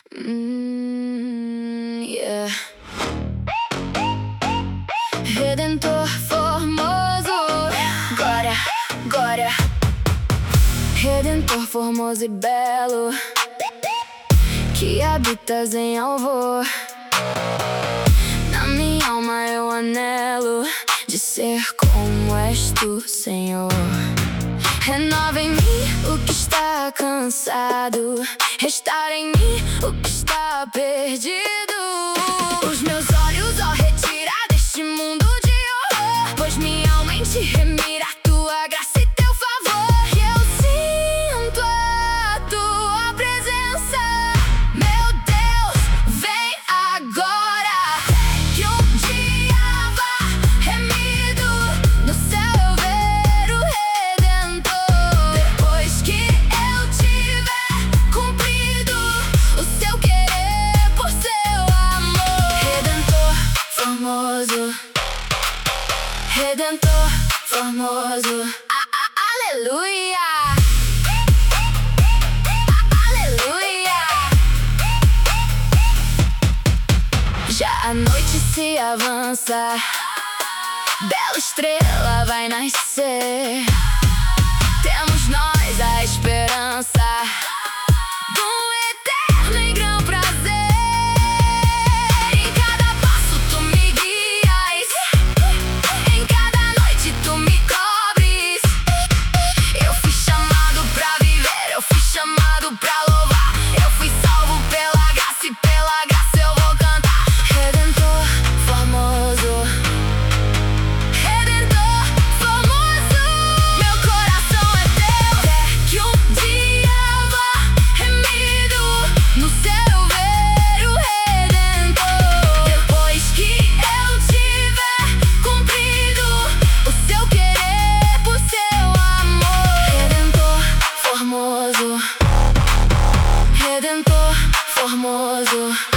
Yeah. Redentor formoso, glória, glória. Redentor formoso e belo, que habitas em alvor. Na minha alma eu anelo de ser como és tu, Senhor. Renova em mim o que está cansado, restaura em mim o que está perdido. Os meus olhos, ó, retira deste mundo de horror, pois minha alma em ti remira tua graça e teu favor. Que eu sinto a tua presença, meu Deus, vem agora. Que um dia vá remido no céu eu ver o Redentor. Depois que eu tiver cumprido o seu querer por seu amor. Redentor formoso, Redentor formoso, aleluia, aleluia. Já a noite se avança, bela estrela vai nascer. Temos nós a esperança do eterno e grande prazer. Em cada passo tu me guias, em cada noite tu me cobres. Eu fui chamado pra viver, eu fui chamado pra louvar. Eu fui salvo pela graça e pela graça eu vou cantar. Redentor formoso, Redentor formoso, meu coração é teu. Até que um dia vá remido no céu ver o Redentor. Depois que eu tiver cumprido o seu querer por seu amor. Redentor formoso, Redentor formoso.